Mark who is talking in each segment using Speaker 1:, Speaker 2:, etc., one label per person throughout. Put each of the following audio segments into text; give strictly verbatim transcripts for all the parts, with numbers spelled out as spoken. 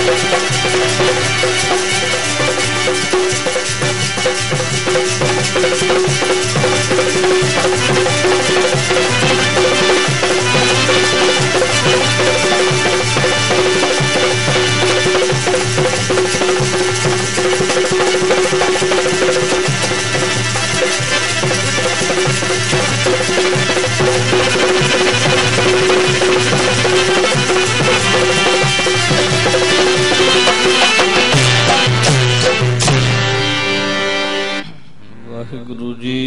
Speaker 1: वाहिगुरु जी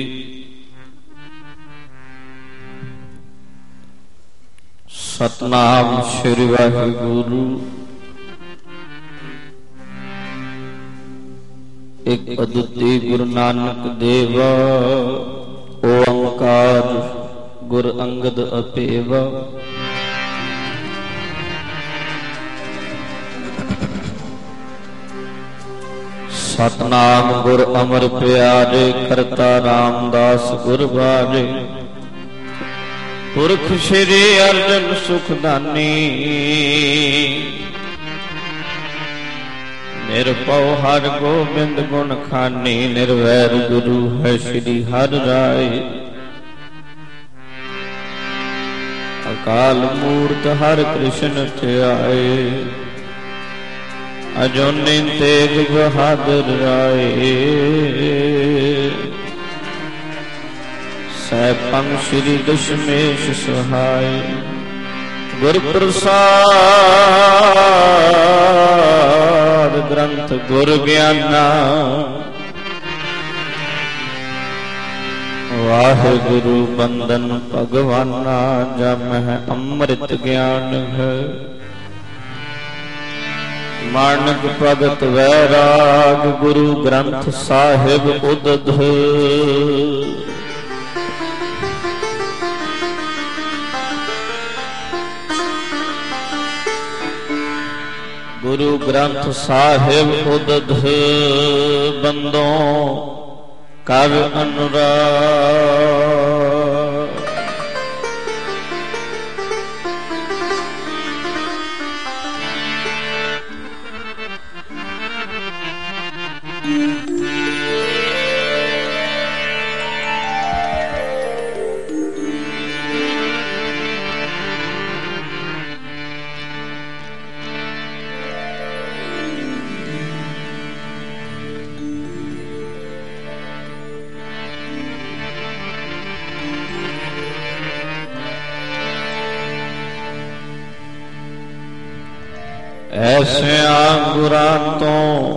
Speaker 1: सतनाम श्री वाहिगुरु। एक अद्वितीय गुरु नानक देवा ओंकार गुर अंगद अपेवा। सतनाम गुर अमर प्यारे करता रामदास गुर बारे। पुरख श्री अर्जन सुखदानी निरपौ हर गोबिंद गुण खानी। निर्वैर गुरु है श्री हर राय। अकाल मूर्त हर कृष्ण ध्याए। अजोनि तेग बहादुर राय। सैपंग श्री दशमेश सहाय। गुर प्रसाद ग्रंथ गुर ज्ञाना। वाहिगुरु बंदन भगवाना। जब है अमृत ज्ञान है। मानक भगत वैराग गुरु ग्रंथ साहिब उदध। गुरु ग्रंथ साहिब उदध बंदों कर अनुराग। ऐसे आंगुरां तो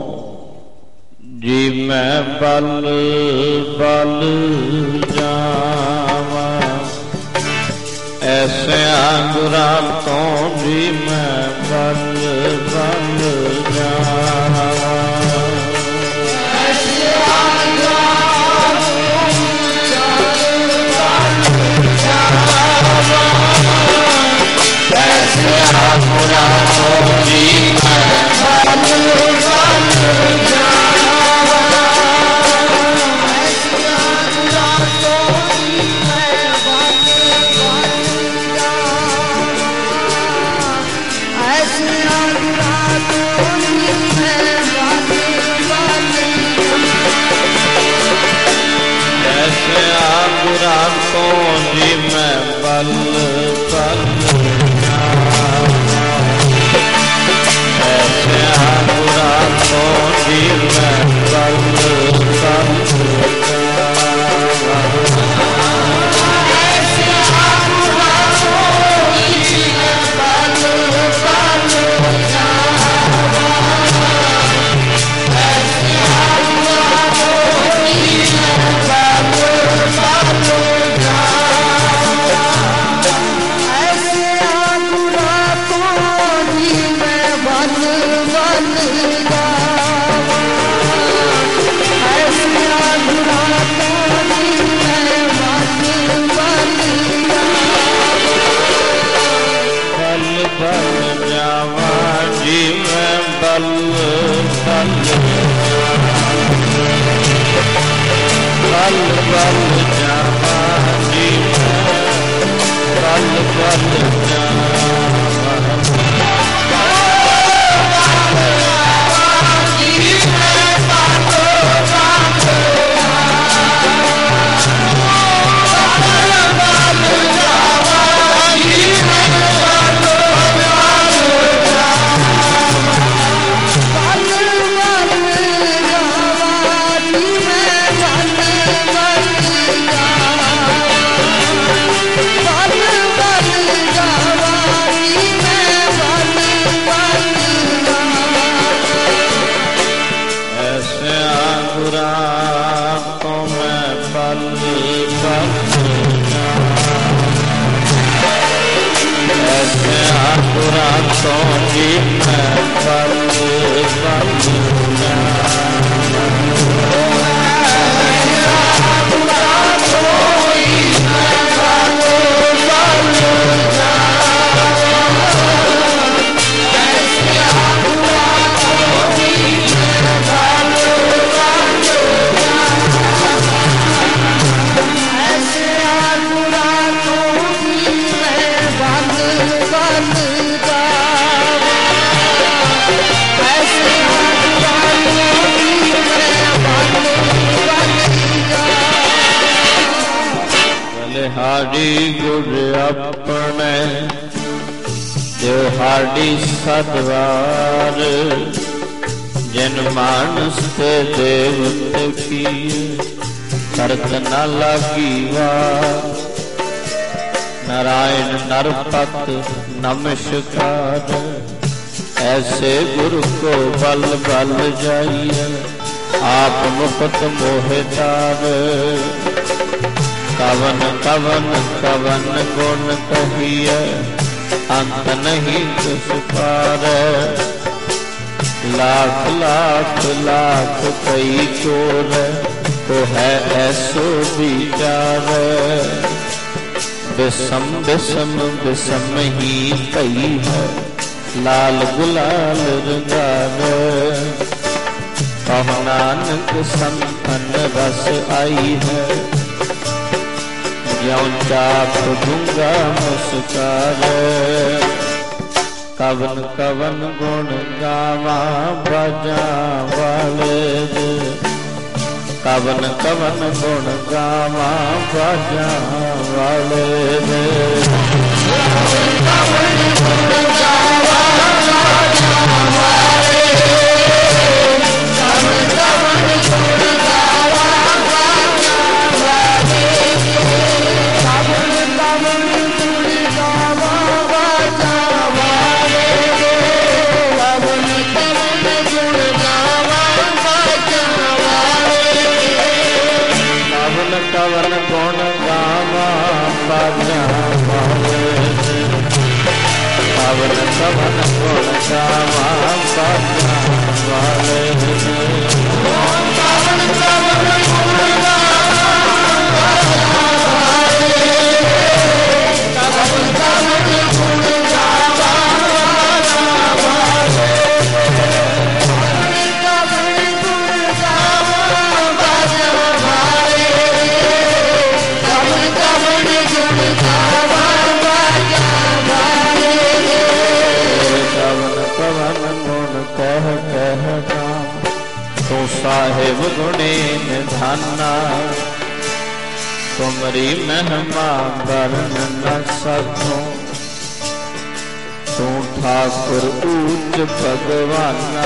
Speaker 1: जी मैं बल बल जावा। ऐसे आंगुरां तो जी मैं बल बल जावा। तो जी मैं बल हाड़ी गुर अपने त्योहारी सदवार जिन मानस ते देवत की करत न लागी वार नारायण नरपत नमस्कार ऐसे गुरु को बल बल जाइए आप मुक्त मोहितार कवन कवन कवन गुण कहिए अंत नहीं किस पार लाख लाख लाख कई चोर तो है ऐसो विचार विषम विषम विषम ही कई है लाल गुलाल रंगार कहो नानक संतन रस आई है ज्यों चाप दूंगा मुस्कार कवन कवन गुण गावा बजा वाले कवन कवन गुण गावा बजा वाले कवन गुण गावा बाजा वाले कवन कवन गुण गावा बाजा वाले कवन कवन गुण गावा कवन कवन गुण गावा बाजा वाले कह कह राम तो साहेब गुणे निधाना तुमरी महिमा वर्ण न सको तू ठाकुर ऊंच भगवाना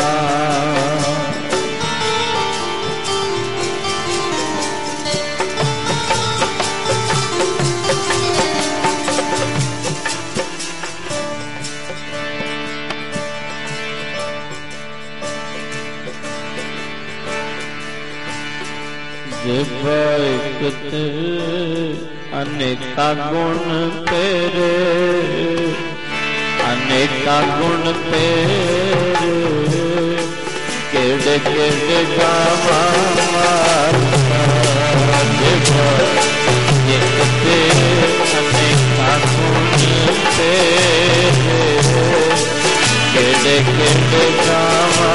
Speaker 1: अनेका गुण तेरे अनेका गुण तेरे केड़े केड़े गावा अनेका गुण तेरे केड़े केड़े गावा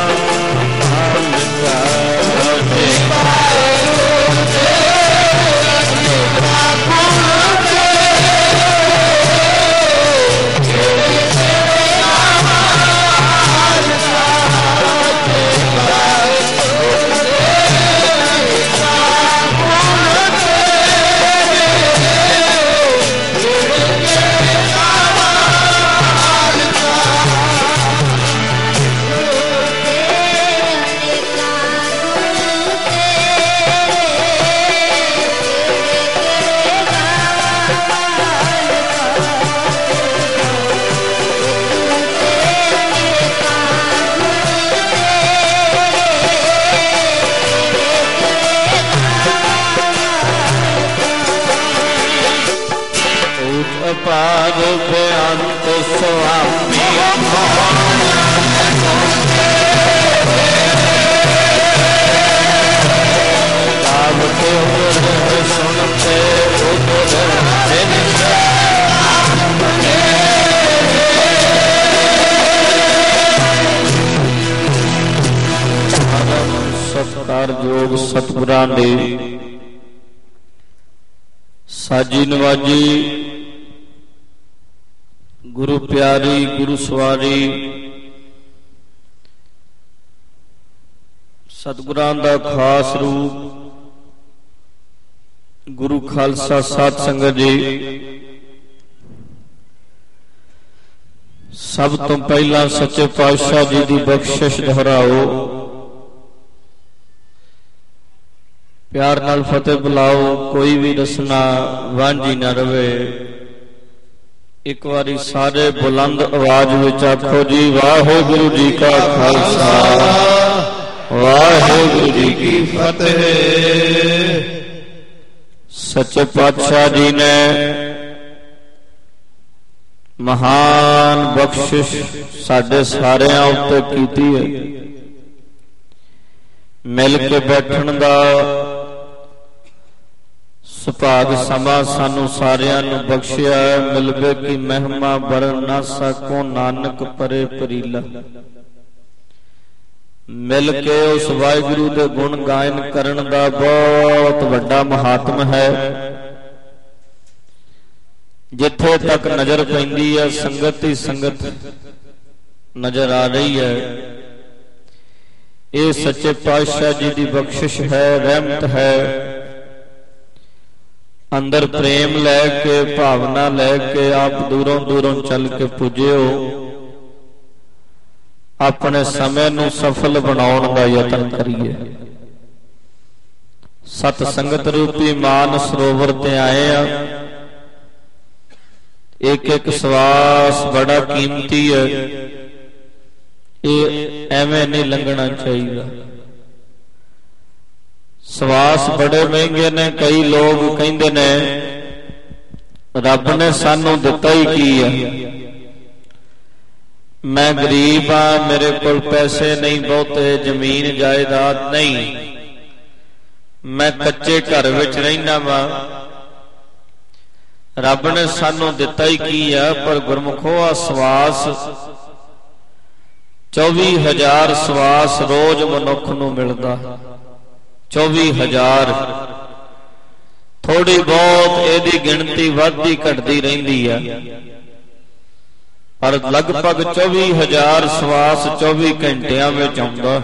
Speaker 1: पार बेअंत स्वामी ਸਤਿਕਾਰਯੋਗ ਸਤਿਗੁਰਾਂ ਦੇ ਸਾਜੀ ਨਵਾਜੀ ਗੁਰੂ ਪਿਆਰੀ ਗੁਰੂ ਸਵਾਰੀ ਸਤਿਗੁਰਾਂ ਦਾ ਖਾਸ ਰੂਪ ਗੁਰੂ ਖਾਲਸਾ ਸਾਧ ਸੰਗਤ ਜੀ, ਸਭ ਤੋਂ ਪਹਿਲਾਂ ਸੱਚੇ ਪਾਤਸ਼ਾਹ ਜੀ ਦੀ ਬਖਸ਼ਿਸ਼ ਦੁਹਰਾਓ, ਪਿਆਰ ਨਾਲ ਫਤਿਹ ਬੁਲਾਓ, ਕੋਈ ਵੀ ਰਸਨਾ ਵਾਂਝੀ ਨਾ ਰਵੇ। ਇੱਕ ਵਾਰੀ ਸਾਰੇ ਬੁਲੰਦ ਆਵਾਜ਼ ਵਿੱਚ ਆਖੋ ਜੀ, ਵਾਹਿਗੁਰੂ ਜੀ ਕਾ ਖਾਲਸਾ ਵਾਹਿਗੁਰੂ ਜੀ ਕੀ ਫਤਿਹ। ਸੱਚੇ ਪਾਤਸ਼ਾਹ ਜੀ ਨੇ ਮਹਾਨ ਬਖਸ਼ਿਸ਼ ਸਾਡੇ ਸਾਰਿਆਂ ਉੱਤੇ ਕੀਤੀ ਹੈ। ਮਿਲ ਕੇ ਬੈਠਣ ਦਾ ਸੁਭਾਗ ਸਮਾਂ ਸਾਨੂੰ ਸਾਰਿਆਂ ਨੂੰ ਬਖਸ਼ਿਆ। ਮਿਲਵੇ ਕੀ ਮਹਿਮਾ ਬਰਨ ਨਾ ਸਕੋ ਨਾਨਕ ਪਰੇ ਪਰੀਲਾ। ਮਿਲ ਕੇ ਉਸ ਵਾਹਿਗੁਰੂ ਦੇ ਗੁਣ ਗਾਇਨ ਕਰਨ ਦਾ ਬਹੁਤ ਵੱਡਾ ਮਹਾਤਮ ਹੈ। ਜਿੱਥੇ ਤੱਕ ਨਜ਼ਰ ਪੈਂਦੀ ਹੈ ਸੰਗਤ ਹੀ ਸੰਗਤ ਨਜ਼ਰ ਆ ਰਹੀ ਹੈ। ਇਹ ਸੱਚੇ ਪਾਤਸ਼ਾਹ ਜੀ ਦੀ ਬਖਸ਼ਿਸ਼ ਹੈ, ਰਹਿਮਤ ਹੈ। ਅੰਦਰ ਪ੍ਰੇਮ ਲੈ ਕੇ, ਭਾਵਨਾ ਲੈ ਕੇ ਆਪ ਦੂਰੋਂ ਦੂਰੋਂ ਚੱਲ ਕੇ ਪੁੱਜਿਓ। ਆਪਣੇ ਸਮੇਂ ਨੂੰ ਸਫਲ ਬਣਾਉਣ ਦਾ ਯਤਨ ਕਰੀਏ। ਸਤ ਸੰਗਤ ਰੂਪੀ ਮਾਨ ਸਰੋਵਰ ਤੇ ਆਏ ਆ। ਇੱਕ ਇੱਕ ਸਵਾਸ ਬੜਾ ਕੀਮਤੀ ਹੈ, ਇਹ ਐਵੇਂ ਨਹੀਂ ਲੰਘਣਾ ਚਾਹੀਦਾ। ਸਵਾਸ ਬੜੇ ਮਹਿੰਗੇ ਨੇ। ਕਈ ਲੋਕ ਕਹਿੰਦੇ ਨੇ ਰੱਬ ਨੇ ਸਾਨੂੰ ਦਿੱਤਾ ਹੀ ਕੀ ਹੈ। ਮੈਂ ਗਰੀਬ ਆ, ਮੇਰੇ ਕੋਲ ਪੈਸੇ ਨਹੀਂ ਬਹੁਤੇ, ਜ਼ਮੀਨ ਜਾਇਦਾਦ ਨਹੀਂ, ਮੈਂ ਕੱਚੇ ਘਰ ਵਿੱਚ ਰਹਿਣਾ ਵਾ, ਰੱਬ ਨੇ ਸਾਨੂੰ ਦਿੱਤਾ ਹੀ ਕੀ ਆ। ਪਰ ਗੁਰਮੁਖੋ ਆ ਸਵਾਸ ਚੌਵੀ ਹਜ਼ਾਰ ਸਵਾਸ ਰੋਜ਼ ਮਨੁੱਖ ਨੂੰ ਮਿਲਦਾ। ਚੌਵੀ ਹਜ਼ਾਰ ਥੋੜੀ ਬਹੁਤ ਇਹਦੀ ਗਿਣਤੀ ਵੱਧਦੀ ਘਟਦੀ ਰਹਿੰਦੀ ਆ, ਪਰ ਲਗਭਗ ਚੌਵੀ ਹਜ਼ਾਰ ਸਵਾਸ ਚੌਵੀ ਘੰਟਿਆਂ ਵਿੱਚ ਆਉਂਦਾ।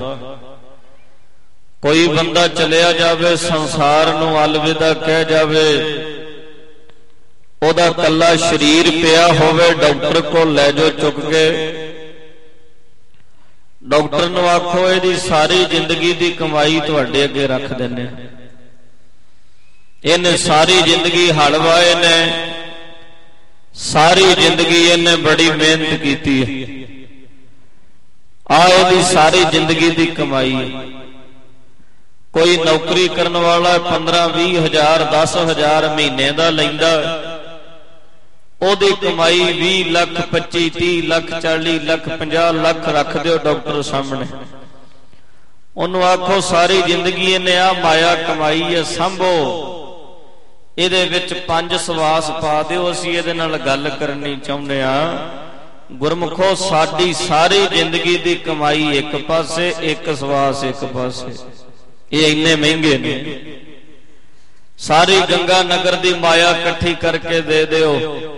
Speaker 1: ਕੋਈ ਬੰਦਾ ਚਲਿਆ ਜਾਵੇ, ਸੰਸਾਰ ਨੂੰ ਅਲਵਿਦਾ ਕਹਿ ਜਾਵੇ, ਉਹਦਾ ਕੱਲਾ ਸਰੀਰ ਪਿਆ ਹੋਵੇ, ਡਾਕਟਰ ਕੋਲ ਲੈ ਜਾਓ ਚੁੱਕ ਕੇ। ਡਾਕਟਰ ਨੂੰ ਆਖੋ ਇਹਦੀ ਸਾਰੀ ਜ਼ਿੰਦਗੀ ਦੀ ਕਮਾਈ ਤੁਹਾਡੇ ਅੱਗੇ ਰੱਖ ਦਿੰਦੇ ਆ, ਇਹਨੇ ਸਾਰੀ ਜ਼ਿੰਦਗੀ ਹਲ ਵਾਏ ਨੇ, ਸਾਰੀ ਜ਼ਿੰਦਗੀ ਇਹਨੇ ਬੜੀ ਮਿਹਨਤ ਕੀਤੀ ਹੈ, ਆ ਇਹਦੀ ਸਾਰੀ ਜ਼ਿੰਦਗੀ ਦੀ ਕਮਾਈ ਹੈ। ਕੋਈ ਨੌਕਰੀ ਕਰਨ ਵਾਲਾ ਪੰਦਰਾਂ ਵੀਹ ਹਜ਼ਾਰ ਦਸ ਹਜ਼ਾਰ ਮਹੀਨੇ ਦਾ ਲੈਂਦਾ, ਉਹਦੀ ਕਮਾਈ ਵੀਹ ਲੱਖ ਪੱਚੀ ਤੀਹ ਲੱਖ ਚਾਲੀ ਲੱਖ ਪੰਜਾਹ ਲੱਖ ਰੱਖ ਦਿਓ ਡਾਕਟਰ ਸਾਹਮਣੇ। ਉਹਨੂੰ ਆਖੋ ਸਾਰੀ ਜ਼ਿੰਦਗੀ ਇਹਨੇ ਆ ਮਾਇਆ ਕਮਾਈ ਹੈ, ਸੰਭੋ ਇਹਦੇ ਵਿੱਚ ਪੰਜ ਸਵਾਸ ਪਾ ਦਿਓ, ਅਸੀਂ ਇਹਦੇ ਨਾਲ ਗੱਲ ਕਰਨੀ ਚਾਹੁੰਦੇ ਆ। ਗੁਰਮੁਖੋ ਸਾਡੀ ਸਾਰੀ ਜ਼ਿੰਦਗੀ ਦੀ ਕਮਾਈ ਇੱਕ ਪਾਸੇ, ਇੱਕ ਸਵਾਸ ਇੱਕ ਪਾਸੇ, ਇਹ ਇੰਨੇ ਮਹਿੰਗੇ ਨੇ। ਸਾਰੀ ਗੰਗਾ ਨਗਰ ਦੀ ਮਾਇਆ ਇਕੱਠੀ ਕਰਕੇ ਦੇ ਦਿਓ,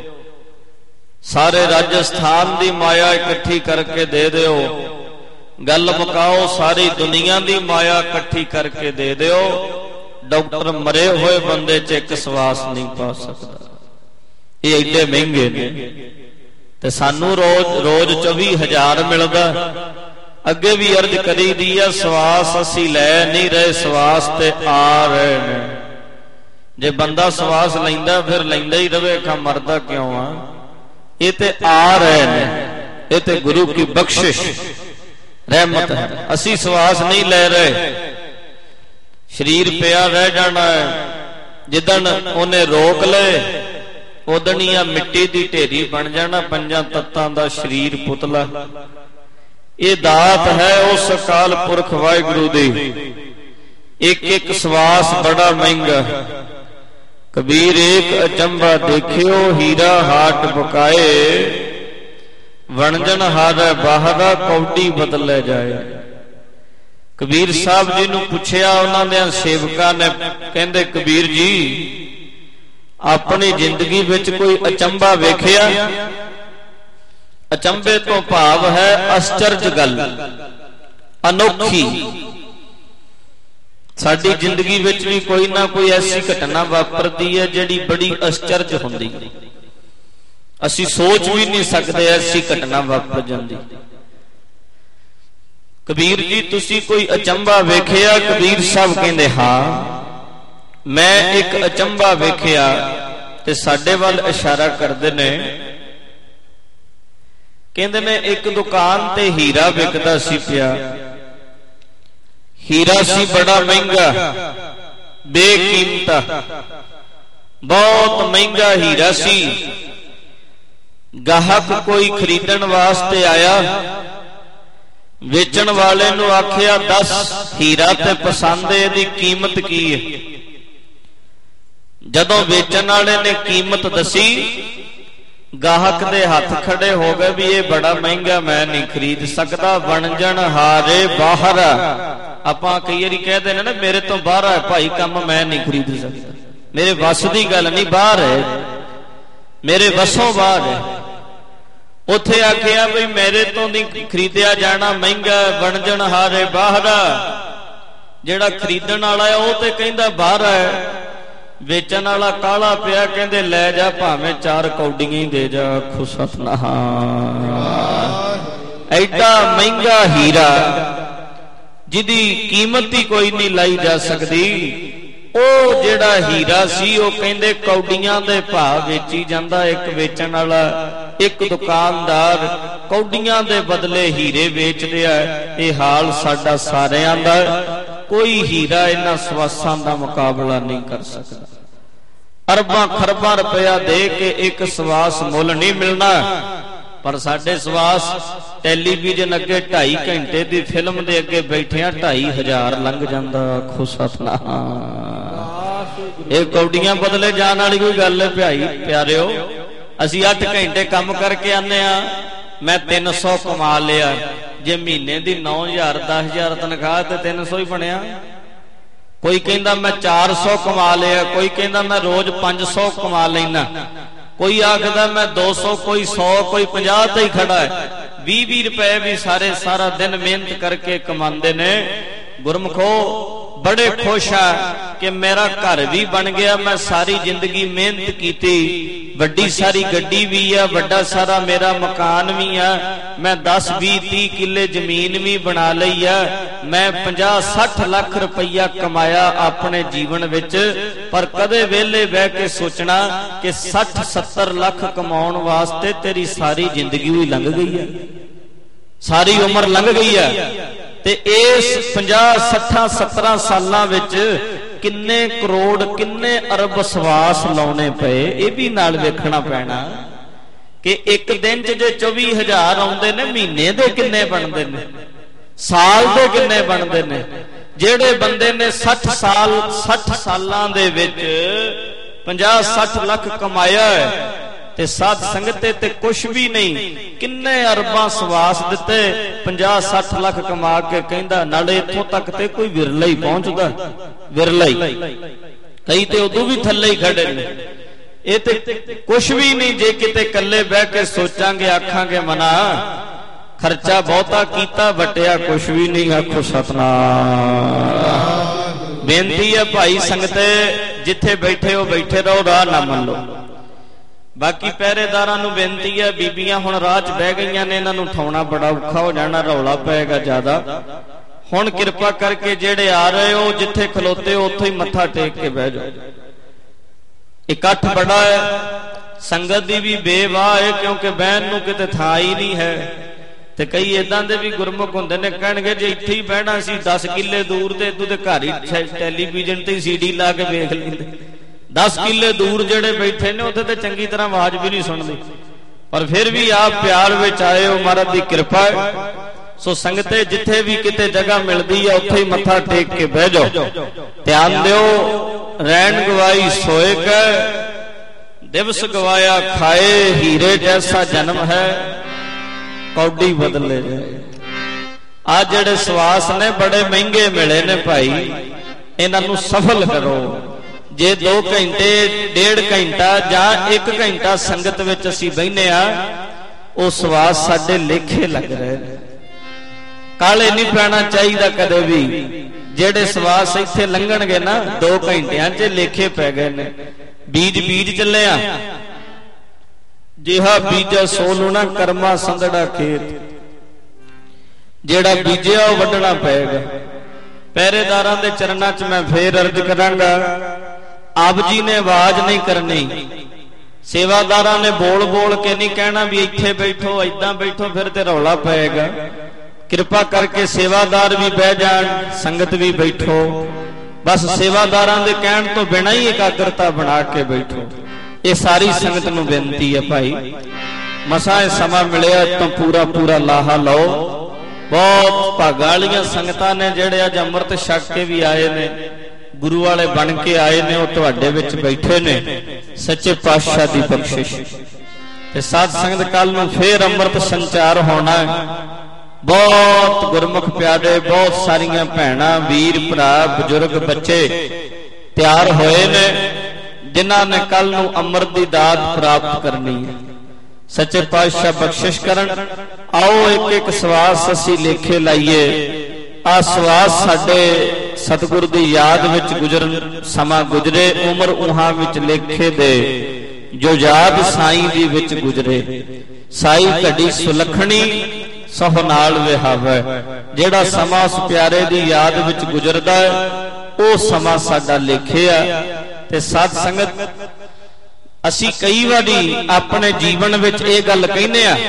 Speaker 1: ਸਾਰੇ ਰਾਜਸਥਾਨ ਦੀ ਮਾਇਆ ਇਕੱਠੀ ਕਰਕੇ ਦੇ ਦਿਓ, ਗੱਲ ਮੁਕਾਓ ਸਾਰੀ ਦੁਨੀਆ ਦੀ ਮਾਇਆ ਇਕੱਠੀ ਕਰਕੇ ਦੇ ਦਿਓ, ਡਾਕਟਰ ਮਰੇ ਹੋਏ ਬੰਦੇ ਚ ਇੱਕ ਸਵਾਸ ਨਹੀਂ ਪਾ ਸਕਦਾ। ਇਹ ਏਡੇ ਮਹਿੰਗੇ ਨੇ ਤੇ ਸਾਨੂੰ ਰੋਜ਼ ਰੋਜ਼ ਚੌਵੀ ਹਜ਼ਾਰ ਮਿਲਦਾ। ਅੱਗੇ ਵੀ ਅਰਜ਼ ਕਰੀ ਦੀ ਆ, ਸਵਾਸ ਅਸੀਂ ਲੈ ਨਹੀਂ ਰਹੇ, ਸਵਾਸ ਤੇ ਆ ਰਹੇ ਨੇ। ਜੇ ਬੰਦਾ ਸਵਾਸ ਲੈਂਦਾ ਫਿਰ ਲੈਂਦਾ ਹੀ ਰਵੇ, ਖਾ ਮਰਦਾ ਕਿਉਂ ਆ। ਇਹ ਤੇ ਆ ਰਹੇ ਨੇ, ਇਹ ਤੇ ਗੁਰੂ ਕੀ ਬਖਸ਼ਿਸ਼ ਰਹਿਮਤ ਹੈ। ਅਸੀਂ ਸਵਾਸ ਨਹੀਂ ਲੈ ਰਹੇ, ਸਰੀਰ ਪਿਆ ਰਹਿ ਜਾਣਾ ਹੈ। ਜਿੱਦਣ ਉਹਨੇ ਰੋਕ ਲਏ ਉਦਣ ਹੀ ਆ ਮਿੱਟੀ ਦੀ ਢੇਰੀ ਬਣ ਜਾਣਾ, ਪੰਜਾਂ ਤੱਤਾਂ ਦਾ ਸਰੀਰ ਪੁਤਲਾ। ਇਹ ਦਾਤ ਹੈ ਉਸ ਅਕਾਲ ਪੁਰਖ ਵਾਹਿਗੁਰੂ ਦੀ। ਇੱਕ ਇੱਕ ਸਵਾਸ ਬੜਾ ਮਹਿੰਗਾ। ਕਬੀਰ ਏਕ ਅਚੰਭਾ ਦੇਖਿਓ, ਹੀਰਾ ਹਾਟ ਬੁਕਾਏ, ਵਣਜਨ ਹਾਰੇ ਬਾਹਰਾ ਕੌਡੀ ਬਦਲੇ ਜਾਏ। कबीर साहब जी नूं पुछया उन्हां दे सेवकां ने, कहंदे कबीर जी अपनी जिंदगी विच कोई अचंभा वेखिया? अचंभे तो भाव है आश्चर्य गल, अनोखी। साडी जिंदगी विच भी कोई ना कोई ऐसी घटना वापरदी है जिहड़ी बड़ी आश्चर्य हुंदी, असीं सोच भी नहीं सकते ऐसी घटना वापर जांदी। कबीर जी तुसी कोई अचंभा वेखिया? कबीर साहब कहंदे हाँ मैं एक अचंभा वेखिया। ते साडे वल इशारा करदे ने, कहंदे ने एक दुकान ते हीरा विकदा सी पिया। हीरा सी बड़ा महंगा, बेकीमता, बहुत महंगा हीरा सी। गाहक कोई खरीदण वास्ते आया, वेचण वाले नूं आखिया दस हीरा ते पसंद है, इहदी कीमत की है? जदों वेचण वाले ने कीमत दसी, गाहक दे हथ खड़े हो गए भी ये बड़ा महंगा, मैं नहीं खरीद सकता। वणजण हारे बाहर, आपां कई वारी कह देने ना मेरे तो बाहर है भाई काम, मैं नहीं खरीद सकता, मेरे वस दी गल नहीं, बाहर है, मेरे वसों बाहर है। उथे आखिया बई मेरे तो नहीं खरीदिया जाना, महंगा, वणजण हारे बाहर। जेड़ा खरीदण वाला है वह तो कहंदा बाहर है, वेचण वाला काला पिया, कहंदे लै जा भावें चार कौडियां ही दे जा। आखो सतनाम। एडा महंगा हीरा जिहदी कीमत ही कोई नहीं लाई जा सकती, ਉਹ ਜਿਹੜਾ ਹੀਰਾ ਸੀ ਉਹ ਕਹਿੰਦੇ ਕੌਡੀਆਂ ਦੇ ਭਾਅ ਵੇਚੀ ਜਾਂਦਾ। ਇੱਕ ਵੇਚਣ ਵਾਲਾ, ਇੱਕ ਦੁਕਾਨਦਾਰ ਕੌਡੀਆਂ ਦੇ ਬਦਲੇ ਹੀਰੇ ਵੇਚਦੇ ਆ। ਇਹ ਹਾਲ ਸਾਡਾ ਸਾਰਿਆਂ ਦਾ, ਕੋਈ ਹੀਰਾ ਇਹਨਾਂ ਸਵਾਸਾਂ ਦਾ ਮੁਕਾਬਲਾ ਨਹੀਂ ਕਰ ਸਕਦਾ। ਅਰਬਾਂ ਖਰਬਾਂ ਰੁਪਇਆ ਦੇ ਕੇ ਇੱਕ ਸਵਾਸ ਮੁੱਲ ਨਹੀਂ ਮਿਲਣਾ, पर साडे सवास टैलीविजन अगे ढाई घंटे की फिल्म के अगे बैठिया ढाई हजार लंघ जाता। आखो सतनाम। ये कौडियां बदले जाने वाली कोई गल है भाई प्यारिओ? असी अठ घंटे काम करके आने, मैं तीन सौ कमा लिया, जे महीने की नौ हजार दस हजार तनख्वाह तो तीन सौ ही बनया। कोई कहता मैं चार सौ कमा लिया, कोई कहता मैं रोज पांच सौ कमा लेना, कोई आखदा मैं दो सौ, कोई सौ, कोई पचास ते ही खड़ा है। भी भी रुपए भी सारे सारा दिन मेहनत करके कमांदे ने। गुरमुखो बड़े खुश है कि मेरा घर भी बन गया, मैं सारी जिंदगी मेहनत की, वड्डी सारी गड्डी भी है, बड़ा सारा मेरा मकान भी है, मैं दस भी तीह किले जमीन भी बना ली है, मैं पचास सठ लाख रुपया कमाया अपने जीवन विच। पर कदे वेले बह के सोचना कि सठ सत्तर लाख कमाउण वास्ते तेरी सारी जिंदगी भी लंघ गई है, सारी उम्र लंघ गई है। ते इस पचास सठा सत्तरा सालां विच किन्ने करोड़ किन्ने अरब सवास लाने पे, यह भी नाल वेखना पैना कि एक दिन च जे चौबी हजार आउंदे ने, महीने दे किन्ने बनदे ने, साल दे किन्ने बनदे ने। जेड़े बंदे ने सठ साल सठ सालां दे विच पचास सठ लाख कमाया है ते साध संगते ते कुछ भी नहीं, किन्ने अरबां सवास दिते, पचास सठ लाख कमा के कहंदा नाले इत्थों तक ते कोई विरला ही पहुंचदा, विरला ही, कई ते उदों भी थल्ले ही खड़े ने। ये ते कुछ भी नहीं जे किते कल्ले बह के सोचांगे आखांगे मना खर्चा बहुता कीता, बटिया कुछ भी नहीं। आखो सतनाम। बेनती है भाई संगते जिथे बैठे हो बैठे रहो, राह ना मन लो। बाकी पहरेदारां नूं बेनती है, बीबियां हुण राह च बह गईयां ने, इन्हां नूं उठाउणा बड़ा औखा हो जाना, रौला पेगा ज्यादा। हुण किरपा करके जेड़े आ रहे हो जिथे खलोते हो उत्थे ही मत्था टेक के बह जाओ। इकट्ठ बड़ा है, संगत दी भी बेवाह है क्योंकि बहन नूं किते थां ही नहीं है। ते कई इदां दे भी गुरमुख हुंदे ने, कहणगे जे इत्थे ही बहना सी दस किले दूर ते तू ते घर ही टैलीविजन ते सीडी ला के वेख लैंदे। दस किले दूर जेड़े बैठे ने उत्थे ते चंगी तरह आवाज भी नहीं सुनदी, पर फिर भी आप प्यार विच आए हो, महाराज दी कृपा है। सो संगते जिथे भी किते जगह मिलदी है उत्थे ही मत्था टेक के बह जाओ। ध्यान दिओ, रैन गवाई सोए कै, दिवस गवाया खाए, हीरे जैसा जन्म है कौडी बदले जाए। आ जिहड़े सवास ने बड़े महंगे मिले ने भाई, इन्हां नूं सफल करो। जे दो घंटे डेढ़ घंटा जां एक घंटा संगत विच असीं बहिने आ, वो सवास साडे लेखे लग रहे हैं। काले नहीं पैना चाहिए कदे भी। जेड़े सवास इत्थे लंघणगे ना दो घंटिया च लेखे पै गए ने। बीज बीज चले आ, जिहा बीजा सोनू ना कर्मा संदड़ा खेत, जेड़ा बीजिया वो वड्डना पेगा। पहरेदारां दे चरणां च मैं फिर अर्ज करांगा, आप जी ने आवाज नहीं करनी, सेवादारां ने बोल बोल के नहीं कहना भी इत्थे बैठो इदां बैठो फिर ते रौला पेगा। कृपा करके सेवादार भी बह जान, संगत भी बैठो, बस सेवादारां दे कहण तो बिना ही एकाग्रता बना के बैठो। ये सारी संगत नूं बेनती है भाई, मसा समा मिलिया तो पूरा पूरा लाहा लो। बहुत भागां वालियां संगतां ने जेड़े अज अमृत छक के भी आए ने, गुरु वाले बन के आए ने, वो तुहाडे विच बैठे ने। सच्चे पातशाह दी बख्शिश ते साध संगत कल नूं फिर अमृत संचार होना है। बहुत गुरमुख प्यारे, बहुत सारियां भैणां वीर भरा बजुर्ग बच्चे तैयार होए ने, जिन्हां ने कल नूं अमृत दी दात प्राप्त करनी है। सच्चे पातशाह बख्शिश करन। आओ एक एक सवास असीं लेखे लाइए। आ सवास साडे सतगुर दी याद विच गुजरन समा गुजरे, उम्र उहां विच लेखे दे जो याद साईं दी विच गुजरे। साई घड़ी सुलखणी सह नाल विहावे। जेड़ा समा उस प्यारे दी याद विच गुजरदा है, वो समा साडा लेखे आ। ते साध संगत असी कई बारी अपने जीवन विच ये गल कहने आ,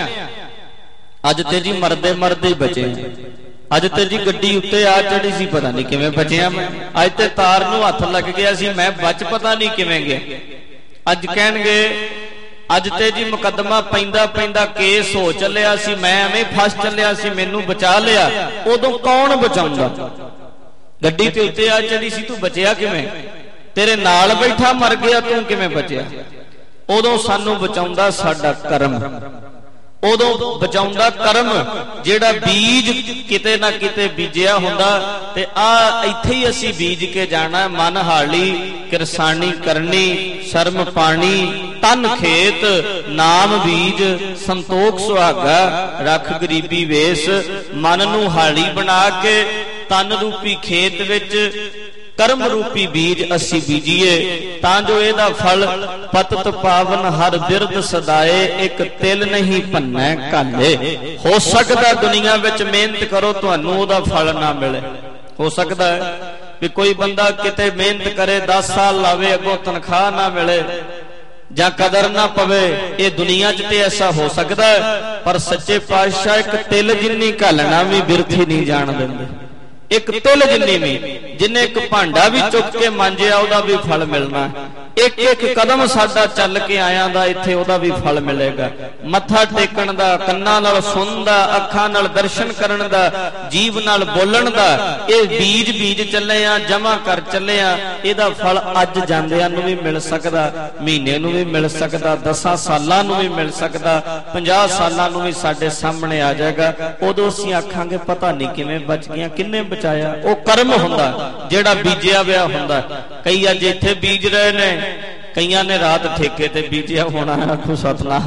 Speaker 1: अज ते जी मरदे मरदे बचे, अज ते जी गड्डी उत्ते आ चढ़ी सी पता नहीं किवें बचिया मैं, अज ते तार नूं हथ लग गया सी मैं बच पता नहीं किवें गया। अज कहणगे अज ते जी मुकदमा पैंदा पैंदा केस हो चलिया सी, मैं एवें फस चलिया सी, मैनू बचा लिया। उदों कौन बचाउंदा? गड्डी ते उत्ते आ चढ़ी सी, तू बचिया किवें? तेरे नाल बैठा मर गया, तू किवें बचिया? उदों सानू बचाउंदा साडा कर्म, उदों बचाउंदा कर्म। जेड़ा बीज किते ना किते बीजिया हुंदा, ते आ इत्थे ही असीं बीज के जाना। मन हाली किरसानी करनी, शर्म पानी तन खेत, नाम बीज संतोख सुहागा, रख गरीबी वेश। मन नूं हाली बना के तन रूपी खेत विच कर्म रूपी बीज असी बीजीए, तां जो एदा फल पतत पावन हर बिरद सदाए, एक तिल नहीं भन्नै काले। हो सकदा दुनिया विच मेहनत करो तुहानू ओदा फल ना मिले। हो सकदा है कि कोई बंदा किते मेहनत करे दस साल लावे, अगों तनख्वाह ना मिले जां कदर ना पवे। ये दुनिया च ते ऐसा हो सकदा है, पर सच्चे पातशाह एक तिल जिन्नी घालना भी बिरथी नहीं जान देंदे। एक तिल जिन्नी भी, जिन्हें एक भांडा भी चुक के मांजिया ओदा भी फल मिलना। एक एक कदम साडा चल के आया दा इत्थे ओदा भी फल मिलेगा। मत्था टेकण दा, कन्नां नाल सुणन दा, अखां नाल दर्शन करन दा, जीव नाल बोलण दा, ये बीज बीज चले आ, जमा कर चले आ। इहदा फल अज जांदिआं नूं भी मिल सकदा, महीने नूं भी मिल सकदा, दसां सालां नूं भी मिल सकदा, पंजाह सालां नूं भी साडे सामने आ जाएगा। उदों असीं आखांगे पता नहीं किवें बच गईआं, किन्ने बचाया। वो कर्म हुंदा जेड़ा बीजिया विया हुंदा। कई अज इत्थे बीज रहे ने, कईयां ने रात ठेके ते बीजिया होना है। आखो सतनाम,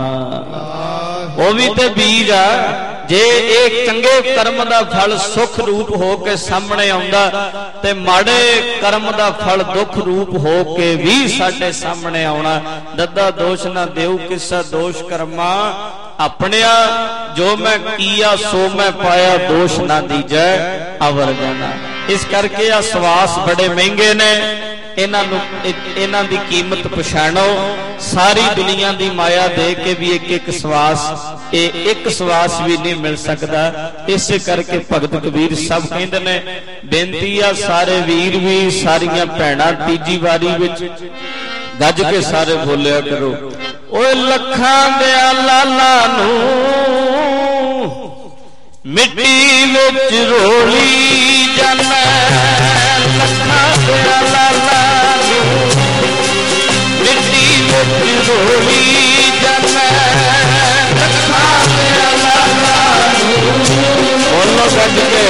Speaker 1: वो भी ते बीज आ। जे एक चंगे कर्म दा फल सुख रूप हो के सामने आउंदा, ते माड़े कर्म दा फल दुख रूप हो के भी साडे सामने आउणा। दद्दा दोष ना देऊ किसा दोष कर्मा, अपनिया जो मैं किया सो मैं पाया, दोष ना दीजै अवर जाना। इस करके आ सवास बड़े महंगे ने, इन्हां दी कीमत पछाणो। सारी दुनिया दी माया दे के भी एक एक सवास, ए एक सवास भी नहीं मिल सकता। इस करके भगत कबीर सब कहंदे ने, बेनती आ सारे वीर भी सारियां भैणां तीजी वारी विच गज के सारे बोलिया करो। ओए लखां दिया लाला नूं मिट्टी विच रोली जाना, लखां दिया लाला नूं मिट्टी विच रोली जाना, लखां दिया लाला नूं। बोलो ਗੱਜ ਕੇ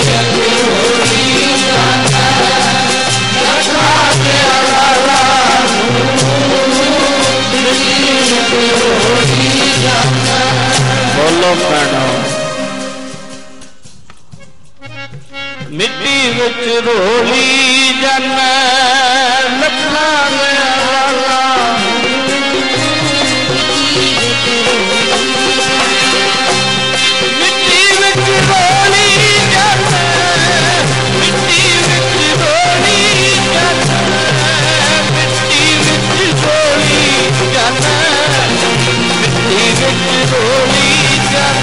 Speaker 1: ਬੋਲੋ ਭੈਣੋ। ਮਿੱਟੀ ਵਿੱਚ ਰੋਲੀ ਜਨ ਲੱਖਾਂ ਵਾਲਾ ਮਿੱਟੀ ਵਿੱਚ ਰੋਲੀ ਜਨ ਮਿੱਟੀ ਵਿੱਚ ਰੋਲੀ ਜਨ ਮਿੱਟੀ ਵਿੱਚ ਰੋਲੀ ਜਨ ਮਿੱਟੀ ਵਿੱਚ ਰੋਲੀ ਜਨ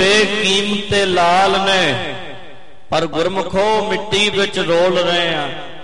Speaker 1: ਲਾਲ ਨੇ ਪਰ ਗੁਰਮੁਖੋ ਮਿੱਟੀ ਵਿੱਚ ਰੋਲ ਰਹੇ ਆ।